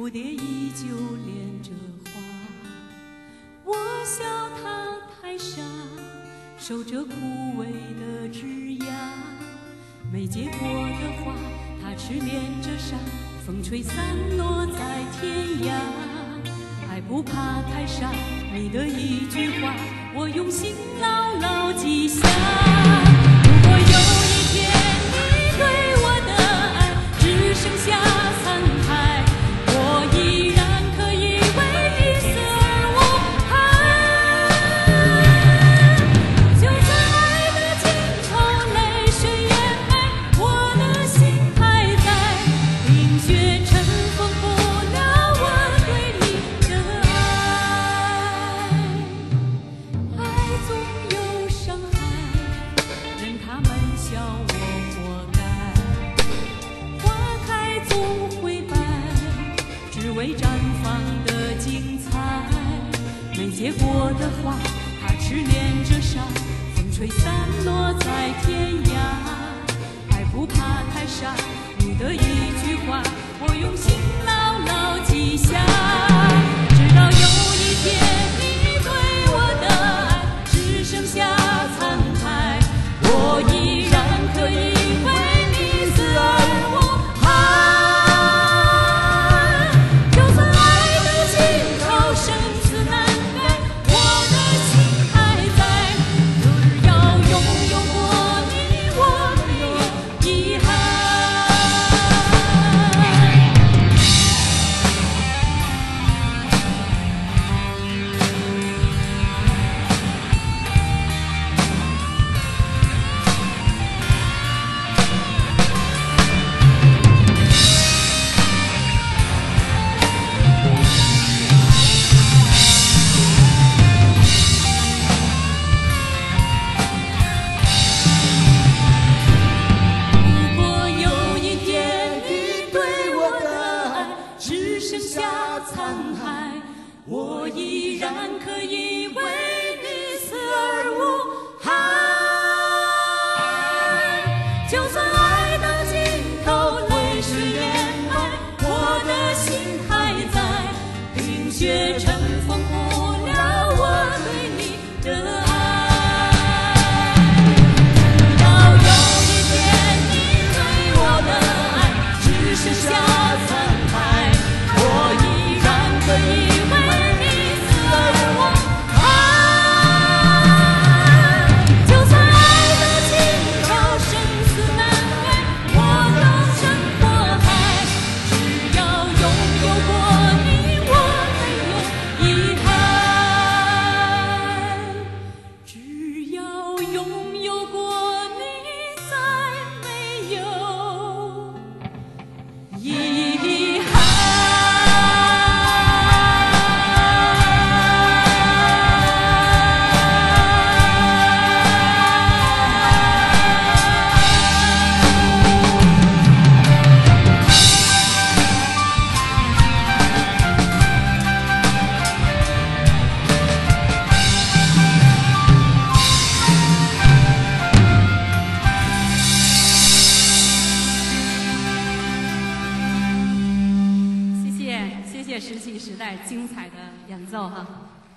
蝴蝶依旧恋着花。我笑它太傻，守着枯萎的枝桠。没结果的花，它痴恋着沙，风吹散落在天涯。爱不怕太傻，你的一句话，我用心牢牢记下。如果有一天你对我的爱只剩下残骸，我依然可以为你死而无憾。就算爱的尽头泪水掩埋，我的心还在，冰雪尘封不了我对你的爱。爱总有伤害，任他们笑我活该。花开总会败，只为绽放的精彩。没结果的花，它痴恋着沙，风吹散落在天涯。爱不怕太傻，你的一句话，我用心牢牢记下。直到有一天你对我的爱只剩下残骸，我依然可以为你死而无憾。就算爱的尽头生死难改，我的心还在，只要拥有过你，我没有遗憾。如果有一天你对我的爱只剩下残骸，我依然可以为你死而无憾。就算爱到尽头泪水掩埋，我的心还在，冰雪尘封不了我对你的爱。直到有一天你对我的爱只剩下残骸，我依然可以为你死而无憾。就算爱的尽头生死难改，我都成火海。只要拥有过你，我没有遗憾。只要拥有过你，再没有遗憾。谢谢石器时代精彩的演奏哈。